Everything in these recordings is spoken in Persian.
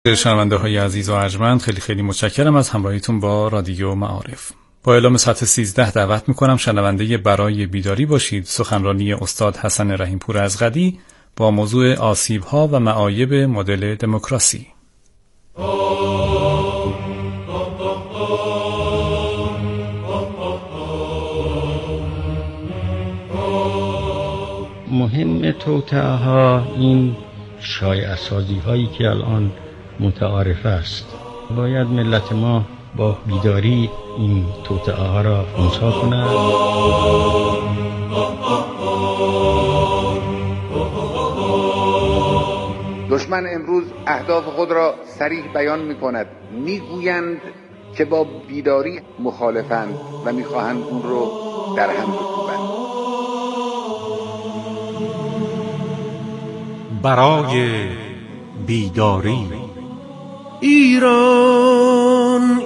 شنونده های عزیز و ارجمند، خیلی متشکرم از همراهیتون با رادیو معارف. با اعلام ساعت 13 دعوت میکنم شنونده برای بیداری باشید. سخنرانی استاد حسن رحیمپور ازغدی با موضوع آسیب‌ها و معایب مدل دموکراسی. مهم توطئه‌ها این شایع‌سازی هایی که الان متعارف است. باید ملت ما با بیداری این توطئه ها را خنثی کنند. دشمن امروز اهداف خود را صریح بیان می‌کند. می‌گویند که با بیداری مخالفند و می‌خواهند اون رو در هم بکوبند. برای بیداری ایران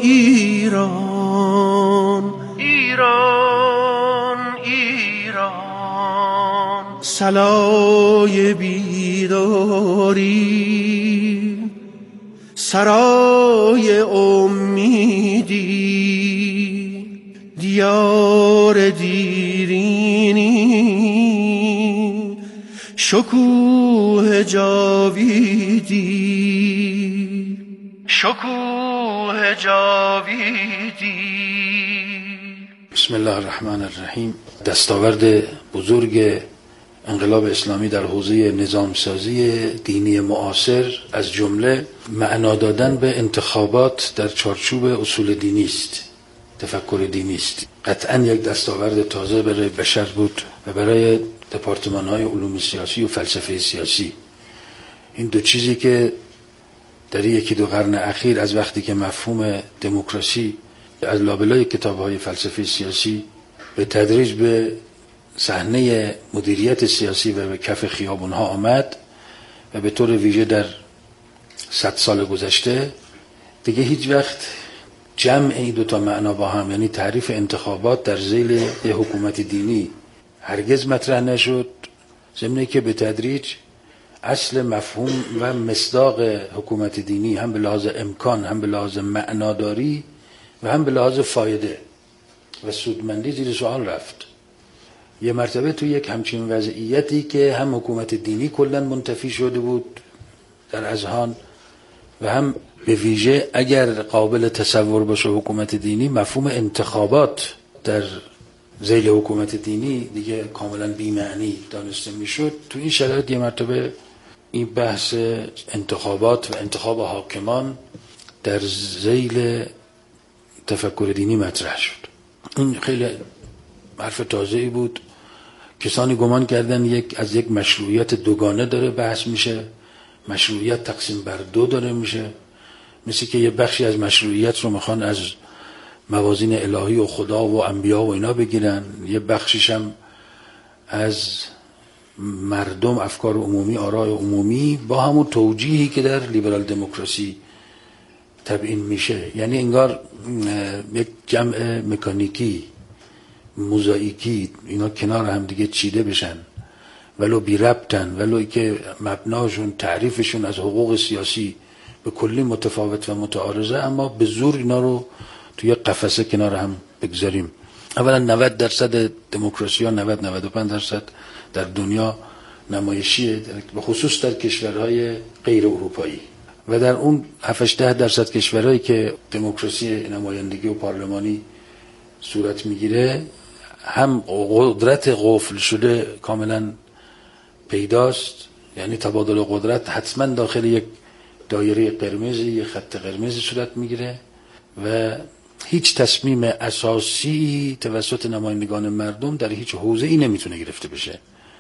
ایران ایران ایران، صلای بیداری، سرای امیدی، دیار دیرینی، شکوه جاویدی، شکوه جاویدی. بسم الله الرحمن الرحیم. دستاورد بزرگ انقلاب اسلامی در حوزه نظامسازی دینی معاصر از جمله معنا دادن به انتخابات در چارچوب اصول دینی است، تفکر دینی است. قطعا یک دستاورد تازه برای بشر بود و برای دپارتمان‌های علوم سیاسی و فلسفه سیاسی. این دو چیزی که در یکی دو قرن اخیر از وقتی که مفهوم دموکراسی از لابلای کتاب‌های فلسفه سیاسی به تدریج به صحنه مدیریت سیاسی و به کف خیابون‌ها آمد و به طور ویژه در 100 سال گذشته، دیگه هیچ وقت جمع این دو تا معنا با هم، یعنی تعریف انتخابات در ذیل یک حکومت دینی، هرگز مطرح نشد، ضمن که به تدریج اصل مفهوم و مصداق حکومت دینی هم به لحاظ امکان، هم به لحاظ معناداری و هم به لحاظ فایده و سودمندی زیر سوال رفت. یه مرتبه توی یک همچین وضعیتی که هم حکومت دینی کلاً منتفی شده بود در اذهان و هم به ویژه اگر قابل تصور باشه حکومت دینی، مفهوم انتخابات در ذیل حکومت دینی دیگه کاملا بی‌معنی دانسته میشد. تو این شرایط یه مرتبه این بحث انتخابات و انتخاب حاکمان در ذیل تفکر دینی مطرح شد. این خیلی حرف تازه‌ای بود. کسانی گمان کردن از یک مشروعیت دوگانه داره بحث میشه، مشروعیت تقسیم بر دو داره میشه، مثل که یه بخشی از مشروعیت رو میخوان از موازین الهی و خدا و انبیا و اینا بگیرن، یه بخشیش هم از مردم، افکار عمومی، آراء عمومی، با همون توجیهی که در لیبرال دموکراسی تبیین میشه. یعنی انگار یک جمع مکانیکی موزاییکی اینا کنار هم دیگه چیده بشن، ولو بی ربطن، ولو که مبناشون تعریفشون از حقوق سیاسی به کلی متفاوت و متعارضه، اما به زور اینا رو توی قفسه کنار هم بگذاریم. اولا 90% دموکراسی ها 90-95% در دنیا نمایشیه، به خصوص در کشورهای غیر اروپایی، و در اون 7-10% کشورهایی که دموکراسی نمایندگی و پارلمانی صورت میگیره، هم قدرت قفل شده کاملا پیداست، یعنی تبادل قدرت حتما داخل یک دایره قرمزی، یک خط قرمزی صورت میگیره و هیچ تصمیم اساسی توسط نمایندگان مردم در هیچ حوزه‌ای نمیتونه گرفته بشه.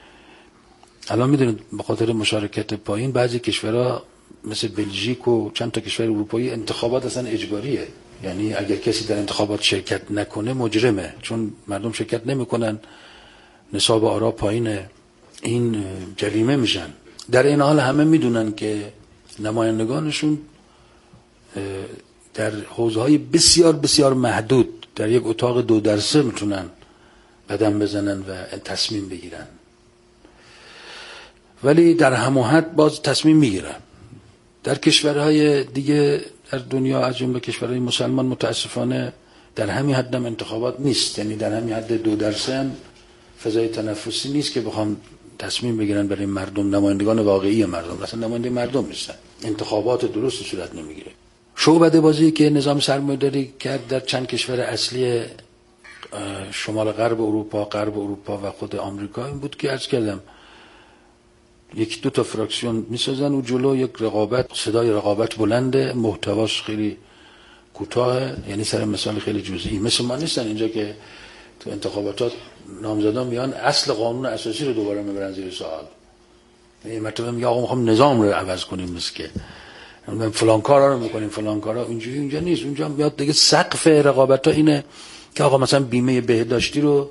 الان میدونید به خاطر مشارکت پایین بعضی کشورها مثل بلژیک و چند تا کشور اروپایی انتخابات اصلا اجباریه، یعنی اگر کسی در انتخابات شرکت نکنه مجرمه، چون مردم شرکت نمیکنن، نصاب آرا پایینه، این جریمه میشن. در این حال همه میدونن که نمایندگانشون در حوزه‌های بسیار بسیار محدود در یک اتاق 2x3 میتونن قدم بزنن و تصمیم بگیرن، ولی در همه حد باز تصمیم میگیرن. در کشورهای دیگه در دنیا از جمله کشورهای مسلمان متاسفانه در همین حد هم انتخابات نیست، یعنی در همین حد 2% هم فضای تنفسی نیست که بخوام تصمیم بگیرن برای مردم، نمایندگان واقعی مردم، اصلا نماینده مردم نیستن، انتخابات درست صورت نمیگیره. شعبده بازی که نظام سرمایه‌داری کرد در چند کشور اصلی شمال غرب اروپا و خود آمریکا این بود که عرض کردم یک دو تا فراکسیون میسازن و جلو یک رقابت، صدای رقابت بلنده، محتواش خیلی کوتاه، یعنی سر مثال خیلی جزئی. مثل ما نیستن اینجا که تو انتخابات نامزدان میان اصل قانون اساسی رو دوباره میبرن زیر سوال. این مرتبه میگه آقا میخوام نظام رو عوض کنیم، مثل که فلان کارا رو میکنیم، فلان کارا. اینجوری اینجا نیست. اونجا میاد دیگه سقف رقابت ها اینه که آقا مثلا بیمه بهداشتی رو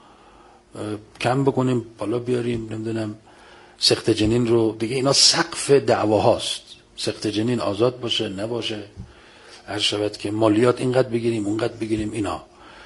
کم بکنیم، بالا بیاریم، نمیدونم سقط جنین رو دیگه، اینا سقف دعواهاست. سقط جنین آزاد باشه نباشه، هر شود که مالیات اینقدر بگیریم اونقدر بگیریم، اینا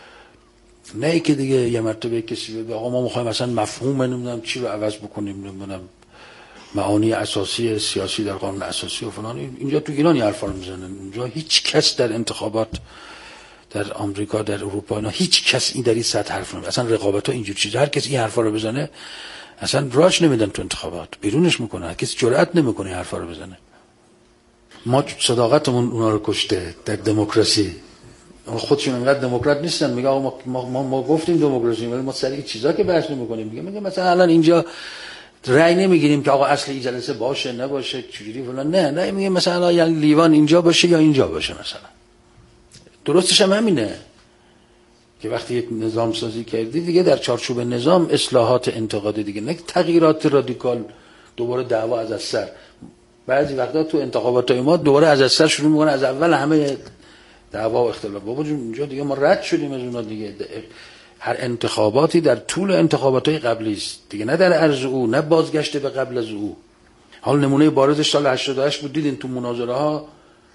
نه ای که دیگه یه مرتبه کسی بگه آقا ما میخوایم مثلا مفهوم نمیدونم چی رو عوض بکنیم، نمیدونم معانی اساسی سیاسی در قانون اساسی و فلان. اینجا تو ایران حرفا رو میزنن. اینجا هیچ کس در انتخابات در آمریکا، در اروپا، اینا هیچ کس این در این سطح حرف نمیزنه. اصلا رقابت ها اینجور چیز، هر کسی این حرفا رو بزنه اصلا راش نمیدن تو انتخابات، بیرونش میکنه، هر کسی جرئت نمیکنه این حرفا رو بزنه. ما صداقتمون اونا رو کشته در دموکراسی. خودشون انقدر دموکرات نیستن، میگه آقا ما گفتیم دموکراسی، ولی ما سر این چیزا که بحث نمی‌کنیم. میگه مثلا الان اینجا رأی نمیگیریم که آقا اصل این جلسه باشه نباشه چجوری فلان، نه میگه مثلا یا لیوان اینجا باشه یا اینجا باشه. مثلا درستش هم همینه که وقتی یک نظام سازی کردی دیگه در چارچوب نظام اصلاحات انتقادی دیگه، نه تغییرات رادیکال، دوباره دعوا از سر. بعضی وقتا تو انتخابات ما دوباره از سر شروع میکنه، از اول همه دعوا و اختلاف. بابا جون اینجا دیگه ما رد شدیم از اونها دیگه. هر انتخاباتی در طول انتخاباتهای قبلی است دیگه، نه در عرض او، نه بازگشت به قبل از او. حال نمونه بارزش سال 88 بود، دیدین تو مناظره ها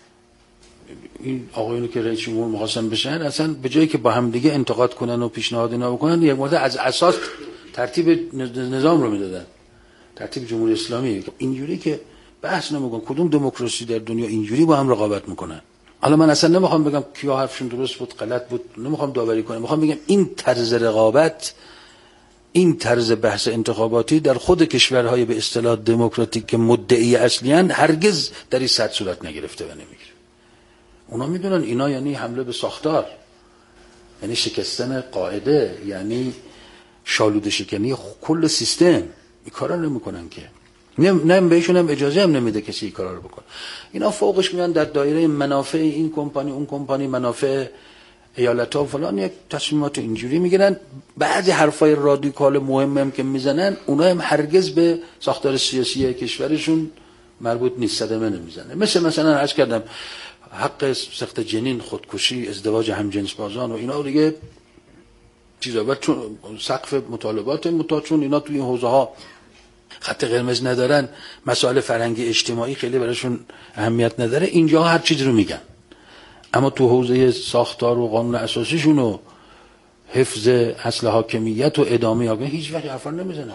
این آقایونی که رئیس جمهور می‌خواستن بشن، اصلا به جایی که با هم دیگه انتقاد کنن و پیشنهاد اینا بکنن، یک مورد از اساس ترتیب نظام رو میدادن، ترتیب جمهوری اسلامی. اینجوری که بحث نمی‌کنن کدوم دموکراسی در دنیا اینجوری با هم رقابت میکنن. حالا من اصلا نمیخوام بگم کیا حرفشون درست بود غلط بود، نمیخوام داوری کنم، میخوام بگم این طرز رقابت، این طرز بحث انتخاباتی در خود کشورهای به اصطلاح دموکراتیک که مدعی اصلیان هرگز در این سطح صورت نگرفته و نمیگیره. اونا میدونن اینا یعنی حمله به ساختار، یعنی شکستن قاعده، یعنی شالوده شکنی کل سیستم. این کارا نمیکنن که، نه بهشون هم اجازه هم نمیده کسی این کارا رو بکنه. اینا فوقش میان در دایره منافع این کمپانی اون کمپانی، منافع ایالت‌ها و فلان، یک تصمیمات اینجوری میگیرن. بعضی حرفای رادیکال مهمم که میزنن اونا هم هرگز به ساختار سیاسی کشورشون مربوط نیست، صدمه نمیزنه. مثلا عرض کردم حق سقط جنین، خودکشی، ازدواج همجنس بازان و اینا دیگه چیزا، و چون سقف مطالبات چون اینا توی این حوزه ها خط قرمز ندارن، مسائل فرهنگی اجتماعی خیلی براشون اهمیت نداره، اینجا هر چیز رو میگن. اما تو حوزه ساختار و قانون اساسیشون و حفظ اصل حاکمیت و ادامه حاکمیت هیچ وقت حرفا نمیزنن.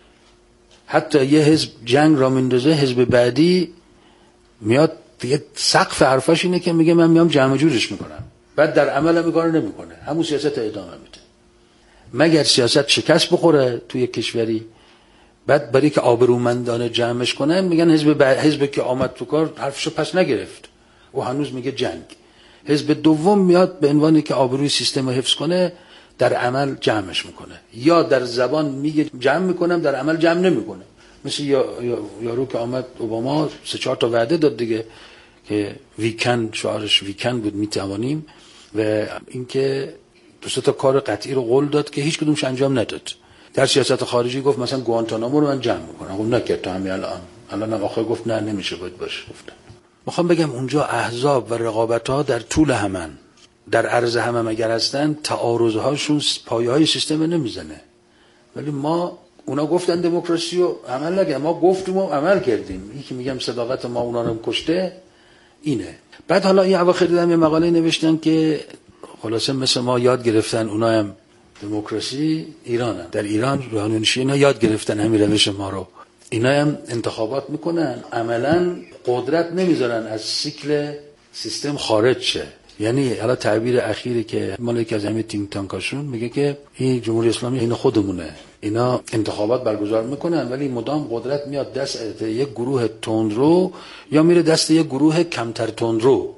حتی یه حزب جنگ را میندازه، حزب بعدی میاد دیگه سقف حرفاش اینه که میگه من میام جمع جورش میکنم، بعد در عمل هم کارو نمیکنه، همون سیاست ادامه میده. مگر سیاست شکست بخوره توی کشوری، بعد برای که آبرومندانه جمعش کنن میگن حزب که آمد تو کار حرفشو پس نگرفت و هنوز میگه جنگ. حزب دوم میاد به عنوانی که آبروی سیستم رو حفظ کنه در عمل جمعش میکنه، یا در زبان میگه جمع میکنم در عمل جمع نمیکنه. مثل یارو که آمد اوباما 3-4 تا وعده داد دیگه که ویکند، شعارش ویکند بود، میتوانیم، و اینکه 2 تا کار قطعی رو قول داد که هیچ کدومش انجام نداد. در سیاست خارجی گفت مثلا گوانتانامو رو من جمع میکنم، گفت نکرد تا همین الان آخر گفت نه نمیشه، باید باشه. گفتم میخوام بگم اونجا احزاب و رقابت‌ها در طول همن، در عرض هم اگر هستن، تعارض‌هاشون پایه‌های سیستم نمیزنه. ولی ما اونا گفتن دموکراسی رو عمل نکردیم، ما گفتیم و عمل کردیم. این که میگم صداقت ما اونا رو کشته اینه. بعد حالا این اواخر دیدم یه مقاله نوشتن که خلاصه مثل ما یاد گرفتن اونا هم دموکراسی ایرانن، در ایران روحانیون شیعه یاد گرفتن همین روش ما رو. اینا هم انتخابات میکنن، عملا قدرت نمیذارن از سیکل سیستم خارج شه. یعنی حالا تعبیر اخیری که مال یکی از همین تینک تانکاشون میگه که این جمهوری اسلامی این خودمونه، اینا انتخابات برگزار میکنن ولی مدام قدرت میاد دست یک گروه تندرو یا میره دست یک گروه کمتر تندرو.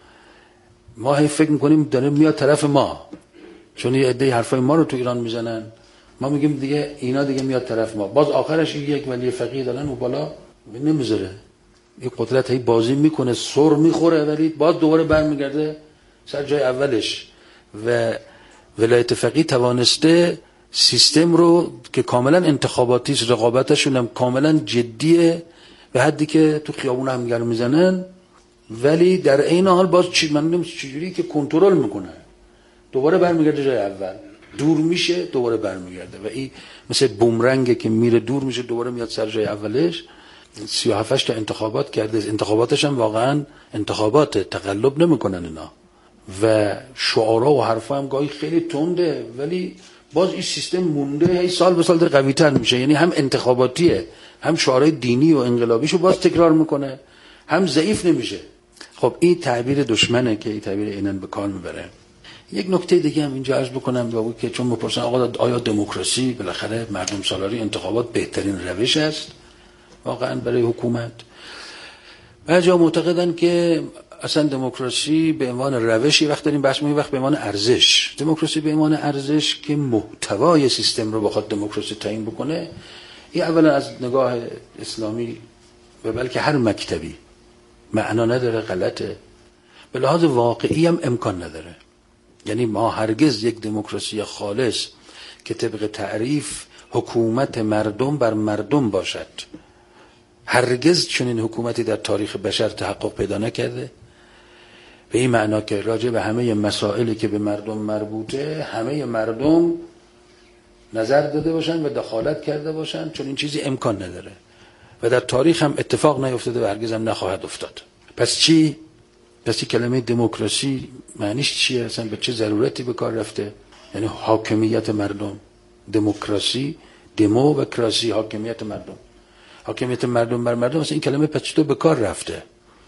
ما هی فکر میکنیم داره میاد طرف ما، چون یه عده حرفای ما رو تو ایران میزنن، ما میگیم دیگه اینا دیگه میاد طرف ما. باز آخرش یک ولی فقیه دارن و بالا نمیذاره. این قدرت هی بازی میکنه، سر میخوره ولی باز دوباره برمیگرده سر جای اولش. و ولایت فقیه توانسته سیستم رو که کاملا انتخاباتی است، رقابتشون هم کاملا جدیه به حدی که تو خیابون هم گرم میزنن، ولی در این حال باز من نمیدونم چجوری که کنترل میکنه، دوباره برمیگرده جای اول، دور میشه دوباره برمیگرده و این مثل بومرنگه که میره دور میشه دوباره میاد سر جای اولش. 37 تا انتخابات کرده، انتخاباتش هم واقعا انتخابات تقلب نمیکنن اینا و شعارا و حرفا هم گاهی خیلی تنده، ولی باز این سیستم مونده، هی سال به سال داره قوی تر میشه. یعنی هم انتخاباتیه، هم شعارهای دینی و انقلابیشو باز تکرار میکنه، هم ضعیف نمیشه. خب این تعبیر دشمنه که این تعبیر اینن به کار میبره. یک نکته دیگه هم اینجا عرض بکنم با که چون میپرسن آقا آیا دموکراسی بالاخره مردم سالاری انتخابات بهترین روش است واقعا برای حکومت؟ بعضیا معتقدن که اصلا دموکراسی به عنوان روشی وقت داریم بحث می‌کنیم، وقت به عنوان ارزش. دموکراسی به عنوان ارزش که محتوای سیستم رو بخواد دموکراسی تعیین بکنه، این اولا از نگاه اسلامی و بلکه هر مکتبی معنا نداره، غلطه. به لحاظ واقعی هم امکان نداره. یعنی ما هرگز یک دموکراسی خالص که طبق تعریف حکومت مردم بر مردم باشد، هرگز چنین حکومتی در تاریخ بشر تحقق پیدا نکرده. به این معنا که راجع به همه مسائلی که به مردم مربوطه همه مردم نظر داده باشن و دخالت کرده باشن، چون این چیزی امکان نداره و در تاریخ هم اتفاق نیفتاده و هرگز هم نخواهد افتاد. پس چی؟ پس کلمه دموکراسی معنیش چیه؟ اصلا به چه ضرورتی به کار رفته؟ یعنی حاکمیت مردم. دموکراسی، دمو و کراسی، حاکمیت مردم. حاکمیت مردم بر مردم، اصلا این کلمه پس چطور به کار رفته؟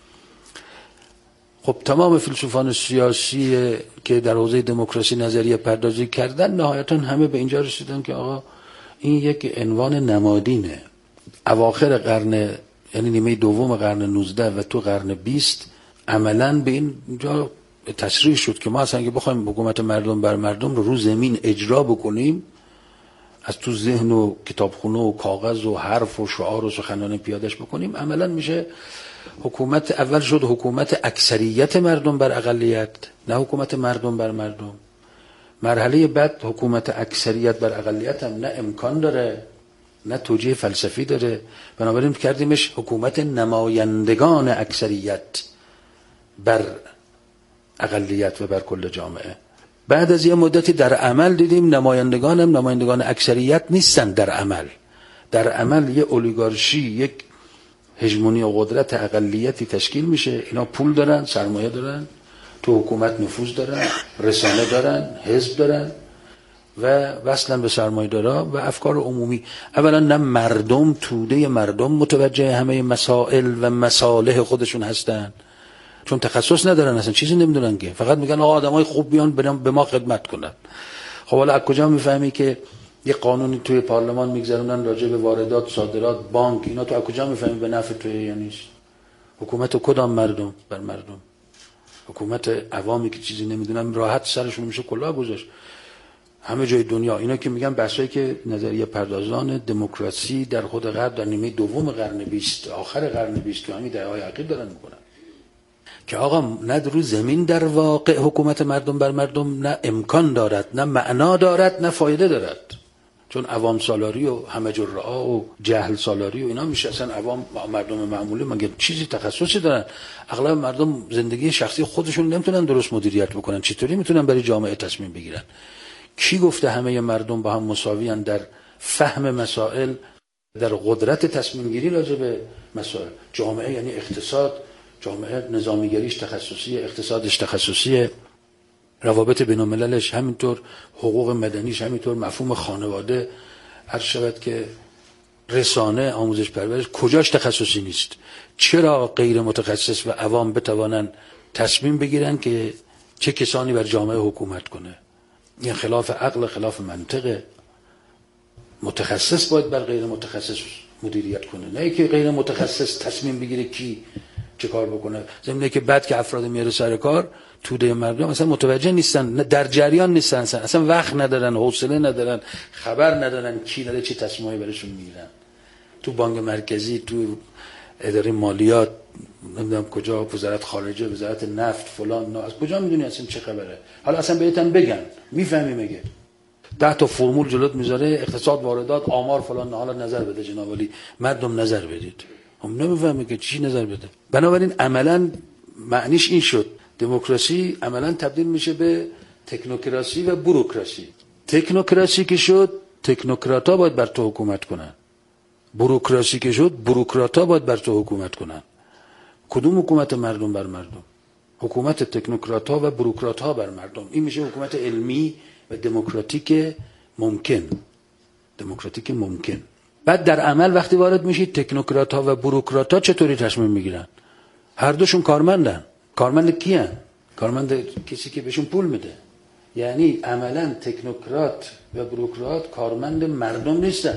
خب تمام فیلسوفان سیاسی که در حوزه دموکراسی نظریه پردازی کردن نهایتاً همه به اینجا رسیدن که آقا این یک عنوان نمادینه. اواخر قرن، یعنی نیمه دوم قرن 19 و تو قرن 20 عملاً به اینجا تصریح شد که ما اصلا اگه بخوایم حکومت مردم بر مردم رو زمین اجرا بکنیم، از تو ذهن و کتابخونه و کاغذ و حرف و شعار و سخنرانی پیادش بکنیم، عملاً میشه حکومت. اول شد حکومت اکثریت مردم بر اقلیت، نه حکومت مردم بر مردم. مرحله بعد حکومت اکثریت بر اقلیت هم نه امکان داره نه توجیه فلسفی داره، بنابراین کردیمش حکومت نمایندگان اکثریت بر اقلیت و بر کل جامعه. بعد از یه مدتی در عمل دیدیم نمایندگان هم نمایندگان اکثریت نیستن. در عمل یه اولیگارشی، یک هژمونی و قدرت اقلیتی تشکیل میشه. اینا پول دارن، سرمایه دارن، تو حکومت نفوذ دارن، رسانه دارن، حزب دارن و وصلا به سرمایه دارا و افکار عمومی. اولا نه مردم، توده مردم متوجه همه مسائل و مصالح خودشون هستن، چون تخصص ندارن، اصلا چیزی نمیدونن که فقط میگن آقا آدمای خوب بیان به ما خدمت کنن. خب حالا از کجا میفهمی که یه قانونی توی پارلمان میگذرونن راجع به واردات، صادرات، بانک، اینا تو از کجا میفهمی به نفع توی یا نیست؟ حکومت کدام مردم بر مردم؟ حکومت عوامی که چیزی نمیدونن راحت سرشون میشه کلاه گذاشت. همه جای دنیا اینا که میگن بحثایی که نظریه پردازان دموکراسی در خود غرب در نیمه دوم قرن 20 آخر قرن 20 که همین دهه‌های اخیر دارن میکنن که آقا نه رو زمین در واقع حکومت مردم بر مردم نه امکان دارد، نه معنا دارد، نه فایده دارد. چون عوام سالاری و همه جرعا و جهل سالاری و اینا میشه. اصلا عوام مردم معمولی مگه چیزی تخصصی دارن؟ اغلب مردم زندگی شخصی خودشون نمیتونن درست مدیریت بکنن، چطوری میتونن برای جامعه تصمیم بگیرن؟ کی گفته همه مردم با هم مساویان در فهم مسائل، در قدرت تصمیم گیری راجع به مسائل؟ جامعه یعنی اقتصاد، جامعه نظامیگریش تخصصی، اقتصادش تخصصی، روابط بین المللش همینطور، حقوق مدنیش همینطور، مفهوم خانواده. عرض شود که رسانه، آموزش پرورش کجاش تخصصی نیست؟ چرا غیر متخصص و عوام بتوانن تصمیم بگیرن که چه کسانی بر جامعه حکومت کنه؟ این خلاف عقل، خلاف منطقه. متخصص باید بر غیر متخصص مدیریت کنه، نه که غیر متخصص تصمیم بگیره کی چه کار بکنه. زمینه که بعد که افراد میاره سر کار، توده مردم اصلا متوجه نیستن، در جریان نیستن، اصلا وقت ندارن، حوصله ندارن، خبر ندارن کی داره چه تصمیمی براشون میگیرن. تو بانک مرکزی، تو اداره مالیات، نمیدونم کجا، وزارت خارجه، وزارت نفت، فلان، از کجا میدونی اصلا چه خبره؟ حالا اصلا بهتن بگن میفهمی مگه؟ 10 تا فرمول جلوت میذاره، اقتصاد، واردات، آمار، فلان، حالا نظر بده جناب علی، مردم نظر بدید. هم نمیفهمه که چی نظر بده. بنابراین عملاً معنیش این شد دموکراسی عملاً تبدیل میشه به تکنوکراسی و بوروکراسی. تکنوکراسی که شد، تکنوکراتا باید بر تو حکومت کنن. بوروکراسی که شد، بوروکراتا باید بر تو حکومت کنن. کدوم حکومت؟ مردم بر مردم. حکومت تکنوکراتا و بوروکرات‌ها بر مردم. این میشه حکومت علمی و دموکراتیک ممکن. دموکراتیک ممکن. بعد در عمل وقتی وارد میشید، تکنوکرات‌ها و بوروکرات‌ها چطوری تصمیم میگیرن؟ هر دوشون کارمندن. کارمند کیان؟ کارمند کسی که بهشون پول میده. یعنی عملاً تکنوکرات و بوروکرات کارمند مردم نیستن.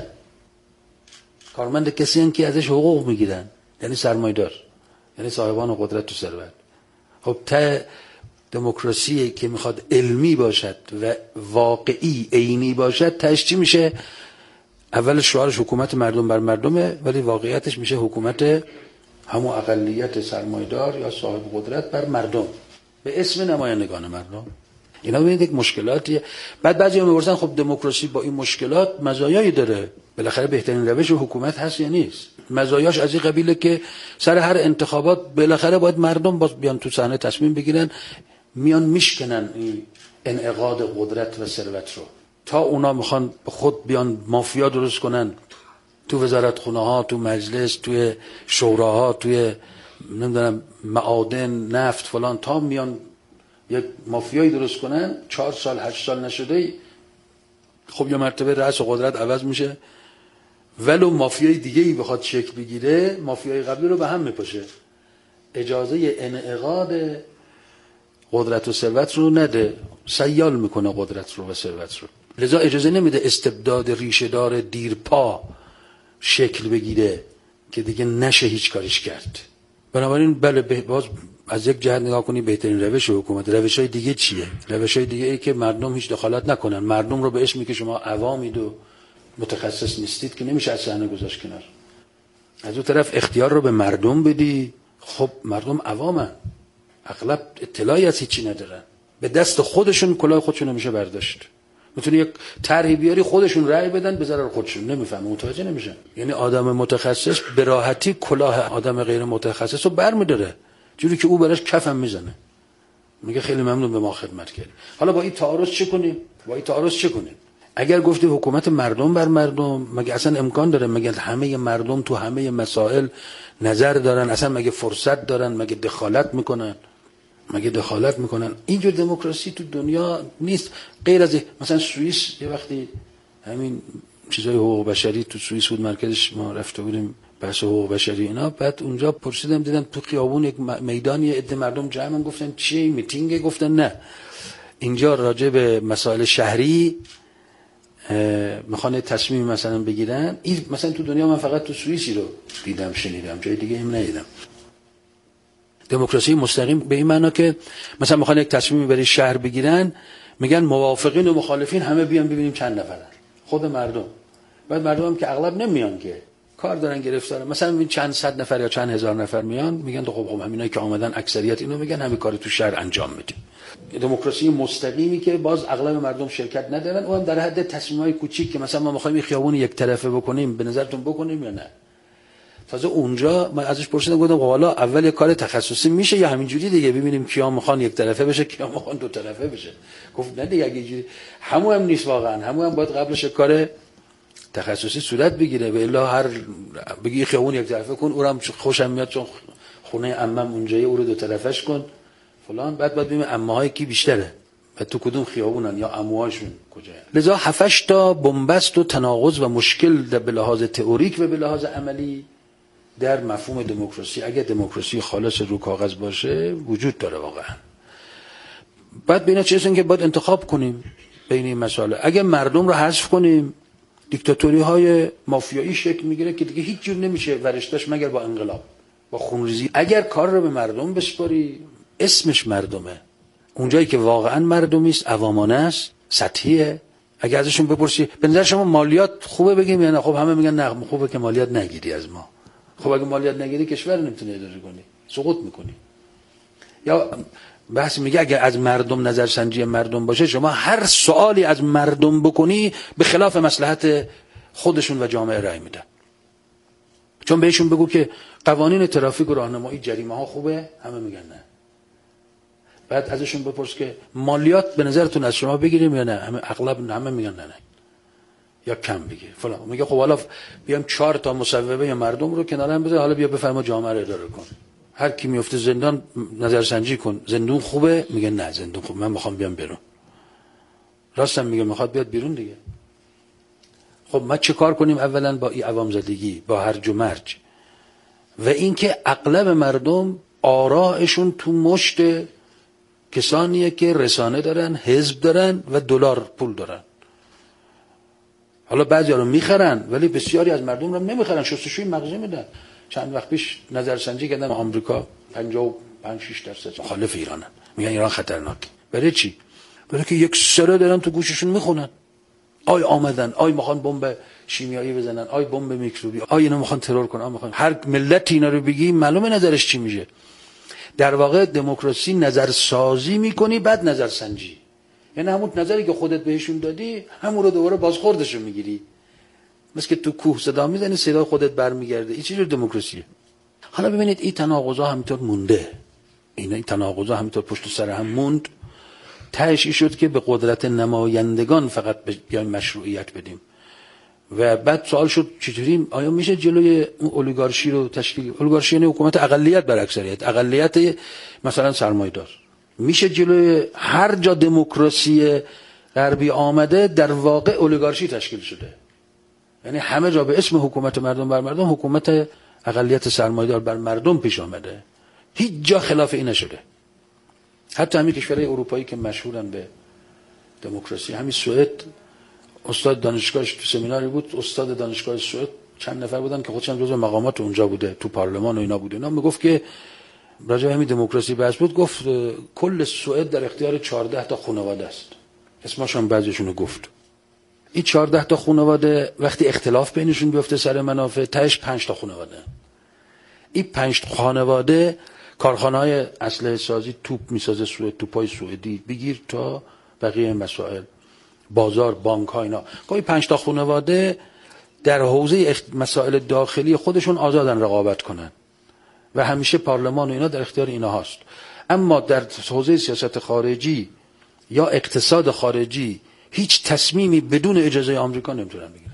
کارمند کسی هستن که ازش حقوق میگیرن، یعنی سرمایه‌دار، یعنی صاحبان قدرت و ثروت. خب دموکراسی که میخواد علمی باشد و واقعی عینی باشد، تاش چی میشه؟ اول شعارش حکومت مردم بر مردمه، ولی واقعیتش میشه حکومت همون اقلیت سرمایه‌دار یا صاحب قدرت بر مردم به اسم نمایندگان مردم. اینا ببینید یک مشکلاتیه. بعد بعضی‌ها می‌پرسن خب دموکراسی با این مشکلات مزایایی داره، بالاخره بهترین روش حکومت هست یا نیست؟ مزایاش از این قبیله که سر هر انتخابات بالاخره باید مردم باز بیان تو صحنه تصمیم بگیرن، میان میشکنن این انعقاد قدرت و ثروت رو. تا اونا میخوان به خود بیان مافیا درست کنن تو وزارتخونه‌ها، تو مجلس، توی شوراها، توی نمیدونم معادن، نفت، فلان، تا میان یک مافیایی درست کنن، 4 سال 8 سال نشده، خب یه مرتبه رأس قدرت عوض میشه، ولو مافیای دیگه‌ای بخواد شکل بگیره، مافیای قبلی رو به هم میپاشه. اجازه انعقاد قدرت و ثروت رو نده، سیال میکنه قدرت رو و ثروت رو. لذا اجازه نمیده استبداد ریشه‌دار دیرپا شکل بگیره که دیگه نشه هیچ کاریش کرد. بنابراین بله، باز از یک جهت نگاه کنی بهترین روش حکومت. روش‌های دیگه چیه؟ روش‌های دیگه ای که مردم هیچ دخالت نکنن، مردم رو به اسمی که شما عوامید و متخصص نیستید که نمیشه از صحنه گذاشت کنار. از اون طرف اختیار رو به مردم بدی، خب مردم عوامن، اغلب اطلاعی از هیچی ندارن، به دست خودشون کلاه خودشون نمیشه برداشت. میتونی یک طرحی بیاری خودشون رأی بدن به ضرر خودشون، نمیفهمه، متوجه نمیشن. یعنی آدم متخصص به راحتی کلاه آدم غیر متخصص رو برمی‌داره، جوری که او براش کفم میزنه، میگه خیلی ممنون به ما خدمت کردی. حالا با این تعارض چه کنیم؟ اگر گفتی حکومت مردم بر مردم، مگه اصلا امکان داره؟ مگه همه مردم تو همه مسائل نظر دارن؟ اصلا مگه فرصت دارن؟ مگه دخالت میکنن؟ اینجور دموکراسی تو دنیا نیست. غیر از مثلا سوئیس، یه وقتی همین چیزای حقوق بشری تو سوئیس بود، مرکزش، ما رفته بودیم بحث حقوق بشری اینا، بعد اونجا پرسیدم، دیدم تو خیابون یک میدانی عده مردم جمعن، گفتن چی میتینگه؟ گفتن نه، اینجا راجع به مسائل شهری میخوان تصمیم مثلا بگیرن. این مثلا تو دنیا من فقط تو سوئیسی رو دیدم، شنیدم، جای دیگه هم ندیدم. دموکراسی مستقیم به این معنا که مثلا میخوان یک تصمیمی برای شهر بگیرن، میگن موافقین و مخالفین همه بیان ببینیم چند نفرن، خود مردم. بعد مردم هم که اغلب نمیان، که کار دارن گرفتارن، مثلا ببین چند صد نفر یا چند هزار نفر میان، میگن خب همینایی که اومدن اکثریت اینو میگن همین کارو تو شهر انجام میدیم. دموکراسی مستقیمی که باز اغلب مردم شرکت ندارن، اونم در حد تصمیمای کوچیک که مثلا ما میخوایم این خیابون یک طرفه بکنیم، به نظرتون بکنیم یا نه؟ تازه اونجا من ازش پرسیدم، گفتم حالا اول یک کار تخصصی میشه یا همینجوری دیگه ببینیم کیا میخوان یک طرفه بشه، کیا میخوان دو طرفه بشه؟ گفت نه دیگه، اگه اینجوری همون هم نیست واقعا، همون هم باید قبلش کار تخصصی صورت بگیره. و الا هر بگی خیابون یک طرفه کن، اونم خوشم میاد چون خونه عمم اونجایی، او رو دو طرفش کن فلان، بعد ببینیم عمه‌های کی بیشتره. و تو کدوم خیابونن یا امواجشون کجاست. لذا 7 تا بنبست و تناقض و مشکل به لحاظ تئوریک و به لحاظ عملی در مفهوم دموکراسی، اگه دموکراسی خالص رو کاغذ باشه، وجود داره واقعا. بعد بین چیزی که باید انتخاب کنیم بین این مسائل. اگه مردم رو حذف کنیم، دیکتاتوری های مافیایی شکل میگیره که دیگه هیچ جور نمیشه ورشتش مگر با انقلاب، با خونریزی. اگر کار رو به مردم بسپاری، اسمش مردمه، اونجایی که واقعا مردمی است، عوامانه است، سطحیه. اگه ازشون بپرسی به نظر شما مالیات خوبه، بگیم یا نه؟ خب همه میگن نه خوبه که مالیات نگیری از ما. خب اگه مالیات نگیری کشور نمیتونی اداره کنی، سقوط میکنی. یا بحث میگه اگه از مردم نظرسنجی مردم باشه، شما هر سوالی از مردم بکنی به خلاف مصلحت خودشون و جامعه رأی میدن. چون بهشون بگو که قوانین ترافیک و راهنمایی جریمه ها خوبه، همه میگن نه. بعد ازشون بپرس که مالیات به نظرتون از شما بگیریم یا نه، همه میگن نه یا کم بگیر فلان. میگه خب حالا بیام 4 تا مصوبه مردم رو کنار هم بذار، حالا بیا بفرما جامعه رو اداره کن. هر کی میفته زندان نظرسنجی کن، زندون خوبه؟ میگه نه زندون خوبه، من میخوام بیام بیرون. راستم میگه میخواد بیاد بیرون دیگه. خب ما چه کار کنیم؟ اولا با این عوام زدگی، با هرج و مرج و اینکه اغلب مردم آرائشون تو مشت کسانیه که رسانه دارن، حزب دارن و دلار پول دارن. حالا بعضیا رو میخرن ولی بسیاری از مردم رو نمیخرن، شستشوی مغزی میدن. چند وقت پیش نظرسنجی کردن آمریکا 55-6% مخالف ایرانن، میگن ایران خطرناکه. برای چی؟ برای که یک سره دارن تو گوششون میخونن، آی آمدن، آی میخوان بمب شیمیایی بزنن، آی بمب میکروبی، آی اینا میخوان ترور کنن، میخوان. هر ملت اینا رو بگی معلومه نظرش چی میشه. در واقع دموکراسی نظرسازی میکنی بعد نظرسنجی، یعنی همون نظری که خودت بهشون دادی همون رو دوباره بازخوردشو میگیری. مثل که تو کوه صدا میزنی صدای خودت برمیگرده. این چیزی دموکراسیه. حالا ببینید این تناقضا همینطور مونده، این تناقضا همینطور پشت سر هم موند. تهش شد که به قدرت نمایندگان فقط بیایم مشروعیت بدیم و بعد سوال شد چطوری آیا میشه جلوی اون اولیگارشی رو تشکیل، اولیگارشی یعنی حکومت اقلیت بر اکثریت، اقلیت مثلا سرمایه‌دار، میشه جلوی هر جا دموکراسی غربی آمده در واقع اولیگارشی تشکیل شده، یعنی همه جا به اسم حکومت مردم بر مردم حکومت اقلیت سرمایه‌دار بر مردم پیش آمده، هیچ جا خلاف این نشده. حتی همین کشورهای اروپایی که مشهورن به دموکراسی، همین سوئد، استاد دانشگاهش تو سمیناری بود، استاد دانشگاه سوئد چند نفر بودن که خودشون جزو مقامات اونجا بوده، تو پارلمان و اینا بوده، اینا میگفت که راجع به همین دموکراسی بحث بود، گفت کل سوئد در اختیار 14 تا خانواده است. اسمشون بعضیشون رو گفت. این 14 تا خانواده وقتی اختلاف بینشون بیفته سر منافع، تهش 5 تا خانواده. این 5 خانواده کارخانه‌های اسلحه سازی، توپ میسازه سوئد، توپای سوئدی بگیر تا بقیه مسائل، بازار، بانک‌ها، اینا. این 5 تا خانواده در حوزه مسائل داخلی خودشون آزادن رقابت کنن و همیشه پارلمان و اینا در اختیار اینا هست. اما در حوزه سیاست خارجی یا اقتصاد خارجی هیچ تصمیمی بدون اجازه آمریکا نمیتونن بگیرن.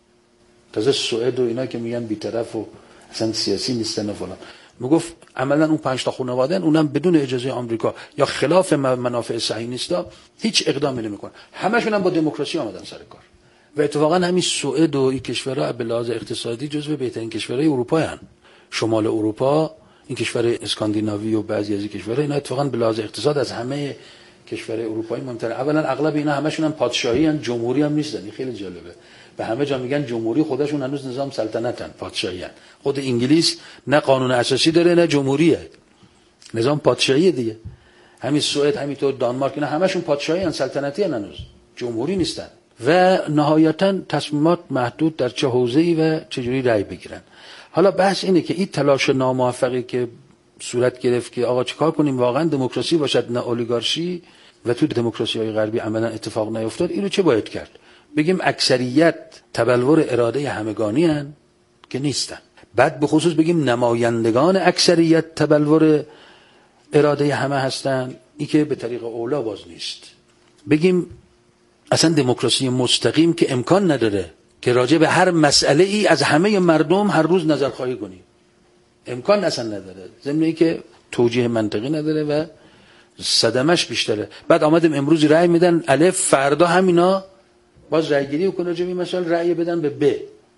تازه سوئد و اینا که میگن بی‌طرف و اصلا سیاسی نیستن و فلان، میگفت عملا اون 5 تا خانواده اونم بدون اجازه آمریکا یا خلاف منافع صهیونیستا هیچ اقدامی نمیکنن. همشون هم با دموکراسی آمدن سر کار. و اتفاقا همین سوئد و این کشورها به لحاظ اقتصادی جزو بهترین کشورهای اروپا هستند. شمال اروپا، این کشور اسکاندیناوی و بعضی از این کشورها، اینا اتفاقا به لحاظ اقتصاد از همه کشورهای اروپایی مهمتره. اولا اغلب اینا همشون هم پادشاهی ان، جمهوری هم نیستن. این خیلی جالبه. به همه جا میگن جمهوری، خودشون هنوز نظام سلطنتن، پادشاهی ان. خود انگلیس نه قانون اساسی داره نه جمهوریه، نظام پادشاهی دیگه. همین سوئد، همینطور دانمارک، اینا همشون پادشاهی ان، سلطنتی ان، هنوز جمهوری نیستن. و نهایتا تصمیمات محدود در چه حوزه‌ای و چجوری رأی بگیرن. حالا بحث اینه که این تلاش ناموفقی که صورت گرفت که آقا چیکار کنیم واقعا دموکراسی باشد نه اولیگارشی و تو دموکراسی‌های غربی عملاً اتفاق نیفتاد، اینو چه باید کرد؟ بگیم اکثریت تبلور اراده همگانی هن که نیستن. بعد به خصوص بگیم نمایندگان اکثریت تبلور اراده همه هستن، این که به طریق اولا باز نیست. بگیم اصلا دموکراسی مستقیم که امکان نداره که راجع به هر مسئله ای از همه مردم هر روز نظرخواهی کنی، امکان اصلا نداره، ضمن اینکه توجیه منطقی نداره و صدمش بیشتره. بعد آمدیم امروز رأی میدن الف، فردا همینا باز رأی گیری کنه راجع به مثلا رأی بدن به ب.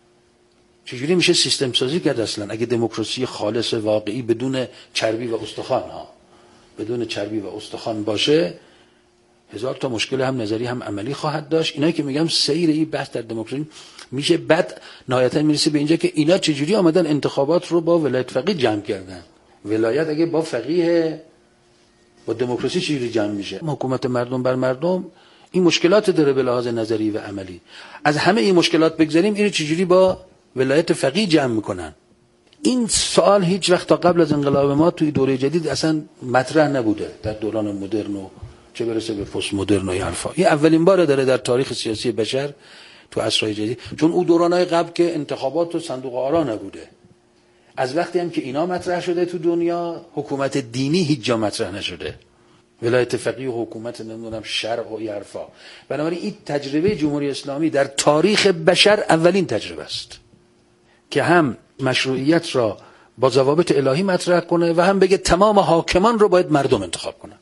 چجوری میشه سیستم سازی کرد اصلا اگه دموکراسی خالص واقعی بدون چربی و استخوان بدون چربی و استخوان باشه، هزار تا مشکل هم نظری هم عملی خواهد داشت. اینایی که میگم سیر این بحث در دموکراسی میشه، بعد نهایتا میرسه به اینجا که اینا چجوری آمدن انتخابات رو با ولایت فقیه جمع کردن. ولایت اگه با فقیه با دموکراسی چجوری جمع میشه؟ حکومت مردم بر مردم این مشکلات داره به لحاظ نظری و عملی. از همه این مشکلات بگذاریم، اینو چجوری با ولایت فقیه جمع میکنن؟ این سوال هیچ وقت تا قبل از انقلاب ما توی دوره جدید اصلا مطرح نبوده، در دوران مدرن و چه برسه به پست مدرن و این حرفا. این اولین باره داره در تاریخ سیاسی بشر تو عصرهای جدید، چون اون دورانهای قبل که انتخابات و صندوق آرا نبوده. از وقتی هم که اینا مطرح شده تو دنیا، حکومت دینی هیچ جا مطرح نشده، ولایت فقیه و حکومت نمیدونم شرع و این حرفا. بنابراین این تجربه جمهوری اسلامی در تاریخ بشر اولین تجربه است که هم مشروعیت را با ضوابط الهی مطرح کنه و هم بگه تمام حاکمان رو باید مردم انتخاب کنن.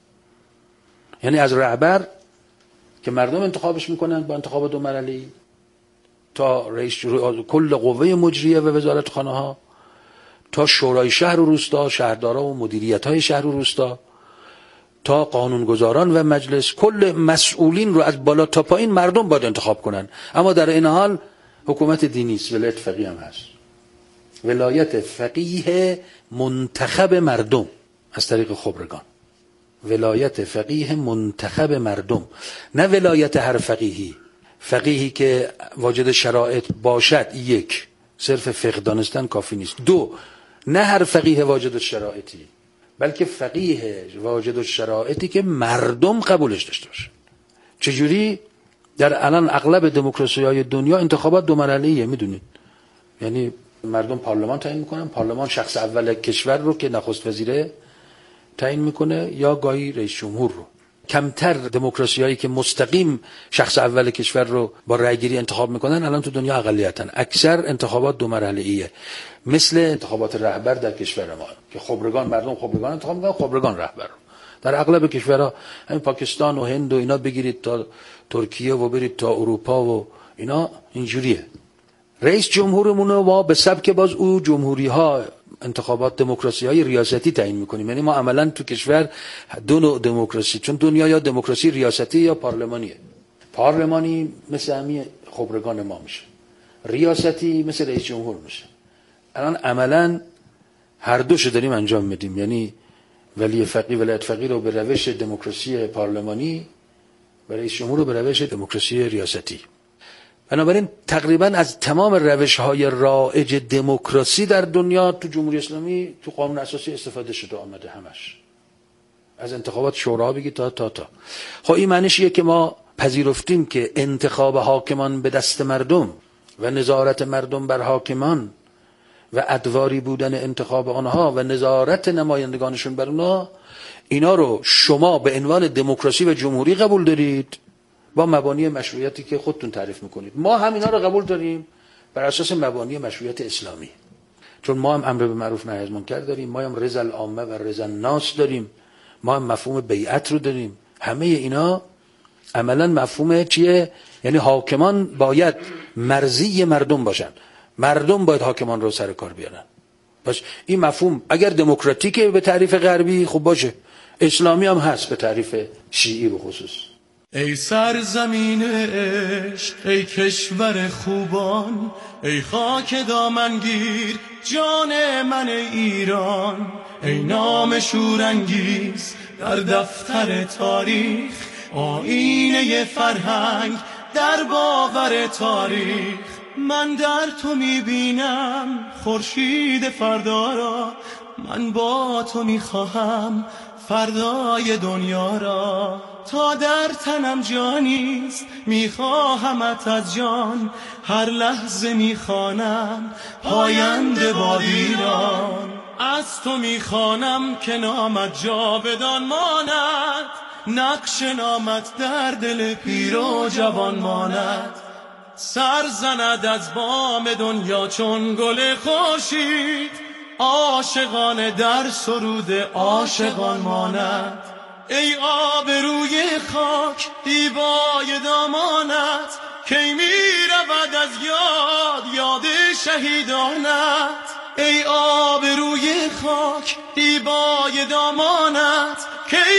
یعنی از رهبر که مردم انتخابش میکنن با انتخاب دو مرحله‌ای، تا رئیس کل قوه مجریه و وزارت خانه ها، تا شورای شهر و روستا، شهردارا و مدیریت های شهر و روستا، تا قانونگذاران و مجلس، کل مسئولین رو از بالا تا پایین مردم باید انتخاب کنن. اما در این حال حکومت دینی است، ولایت فقیه هم هست. ولایت فقیه منتخب مردم از طریق خبرگان، ولایت فقیه منتخب مردم، نه ولایت هر فقیهی. فقیهی که واجد شرایط باشد، یک، صرف فقه دانستن کافی نیست. دو، نه هر فقیه واجد شرایطی، بلکه فقیه واجد شرایطی که مردم قبولش داشته باشه. چجوری؟ در الان اغلب دموکراسی‌های دنیا انتخابات دو مرحله‌ایه، میدونید. یعنی مردم پارلمان تعیین میکنن، پارلمان شخص اول کشور رو که نخست وزیره تعیین میکنه یا گاهی رئیس جمهور رو. کمتر دموکراسی‌هایی که مستقیم شخص اول کشور رو با رأیگیری انتخاب میکنن الان تو دنیا اقلیتن. اکثر انتخابات دو مرحله‌ایه، مثل انتخابات رهبر در کشور ما که خبرگان، مردم خبرگان انتخاب میکنن، خبرگان رهبر رو. در اغلب کشورها، همین پاکستان و هند و اینا بگیرید تا ترکیه و برید تا اروپا و اینا اینجوریه. رئیس جمهورمون رو ما به سبک باز او جمهوری ها انتخابات دموکراسی های ریاستی تعیین میکنیم. یعنی ما عملا تو کشور دو نوع دموکراسی، چون دنیا یا دموکراسی ریاستی یا پارلمانیه. پارلمانی مثل همین خبرگان ما میشه، ریاستی مثل رئیس جمهور میشه. الان عملا هر دوشو داریم انجام میدیم، یعنی ولی فقیه ولایت فقیه رو به روش دموکراسی پارلمانی و رئیس جمهور رو به روش دموکراسی ریاستی. بنابراین تقریبا از تمام روش‌های رایج دموکراسی در دنیا تو جمهوری اسلامی تو قانون اساسی استفاده شده آمده، همش از انتخابات شورا بگی تا خب این معنیش اینه که ما پذیرفتیم که انتخاب حاکمان به دست مردم و نظارت مردم بر حاکمان و ادواری بودن انتخاب آنها و نظارت نمایندگانشون بر اونها، اینا رو شما به عنوان دموکراسی و جمهوری قبول دارید با مبانی مشروعیتی که خودتون تعریف میکنید. ما هم اینا رو قبول داریم بر اساس مبانی مشروعیت اسلامی، چون ما هم امر به معروف نهی از منکر داریم، ما هم رضا العامه و رضا الناس داریم، ما هم مفهوم بیعت رو داریم. همه اینا عملا مفهوم چیه؟ یعنی حاکمان باید مرضی مردم باشن، مردم باید حاکمان رو سر کار بیارن. بس این مفهوم اگر دموکراتیکه به تعریف غربی خوب باشه، اسلامی هم هست به تعریف شیعی به خصوص. ای سرزمین عشق، ای کشور خوبان، ای خاک دامنگیر جان من ایران، ای نام شورانگیز در دفتر تاریخ، آینه فرهنگ در باور تاریخ. من در تو میبینم خورشید فردا را، من با تو میخواهم فردای دنیا را. تا در تنم جانیست میخواهمت از جان، هر لحظه میخوانم پاینده با ویران. از تو میخوانم که نامت جاودان ماند، نقش نامت در دل پیر و جوان ماند. سر زند از بام دنیا چون گل خورشید، عاشقانه در سرود عاشقان ماند. ای آب روی خاک دیبای دامانت کی می رود از یاد شهیدانت ای آب روی خاک دیبای دامانت کی